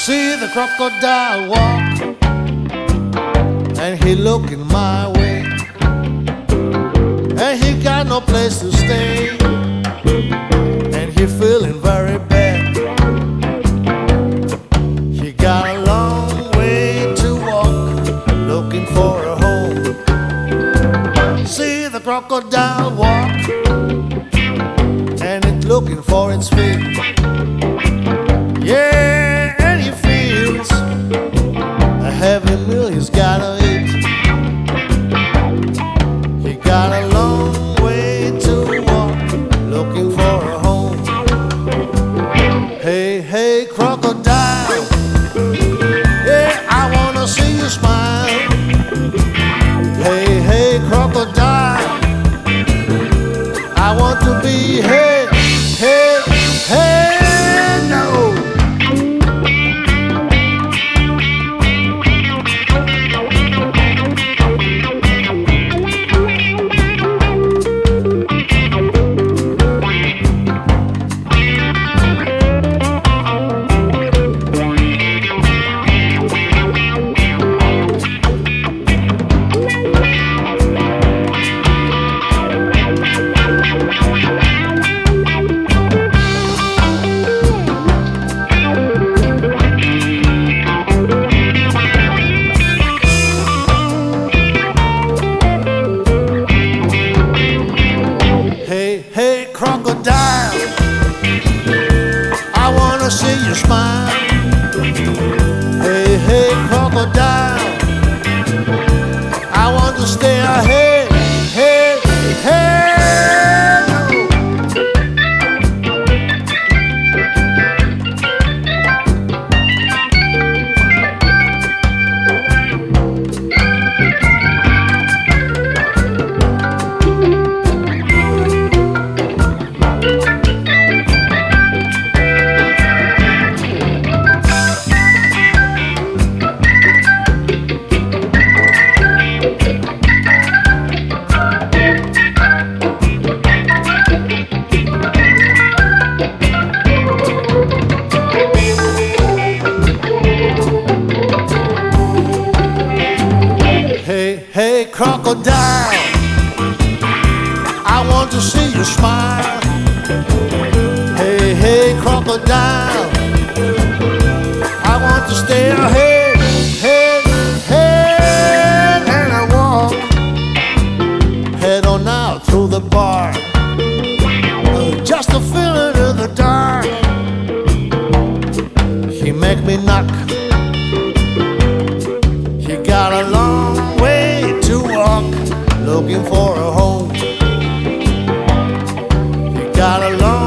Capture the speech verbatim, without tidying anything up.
see the crocodile walk, and he looking my way, and he got no place to stay, and he feeling very bad. He got a long way to walk, looking for a home. See the crocodile walk, and it's looking for its feet. Yeah, and he feels a heavy meal he's gotta eat. He got a long way to walk, looking for a home. Hey, hey, crocodile, yeah, I wanna see you smile. Hey, hey, crocodile, I want to be hey, hey, hey. Hey, crocodile, I wanna see you smile. Hey, hey, crocodile, I want to stay ahead. Hey, hey. Hey, hey, crocodile, I want to see you smile. Hey, hey, crocodile, I want to stay ahead, head, head, and I walk, head on out through the bar, uh, just to feel it in the dark. He make me knock, he got a long way to walk, looking for a home. He got a long